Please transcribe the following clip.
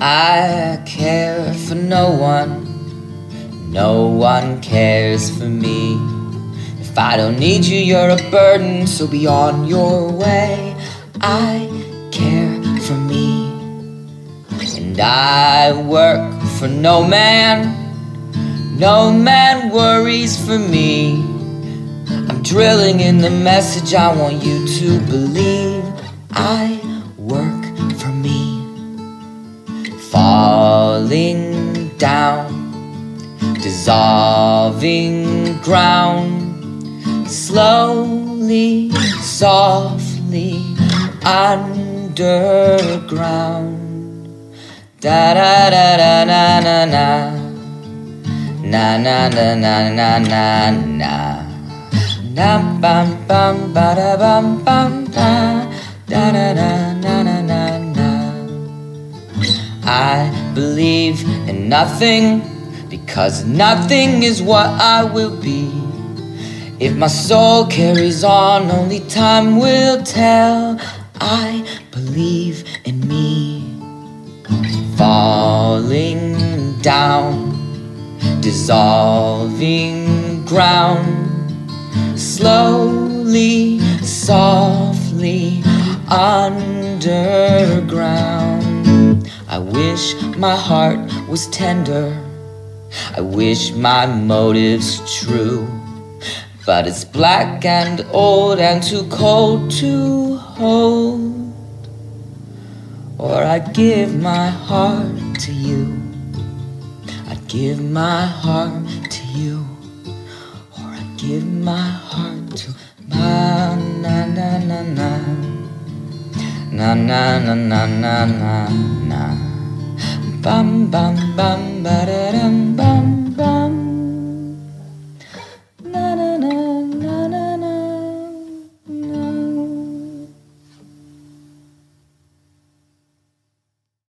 I care for no one cares for me. If I don't need you, you're a burden, so be on your way. I care for me, and I work for no man worries for me. I'm drilling in the message I want you to believe. I work for me. Falling down, dissolving ground, slowly, softly, underground. Da da da da na na na, na na na na na na na, na bam bam ba da bam bam da, da da da na na na na. I believe in nothing, because nothing is what I will be. If my soul carries on, only time will tell. I believe in me. Falling down, dissolving ground, slowly, softly, underground. I wish my heart was tender, I wish my motives true, but it's black and old and too cold to hold. Or I'd give my heart to you, I'd give my heart to you, or I'd give my heart to my na na na na, na na na na na na na, bam bam bam ba da dum.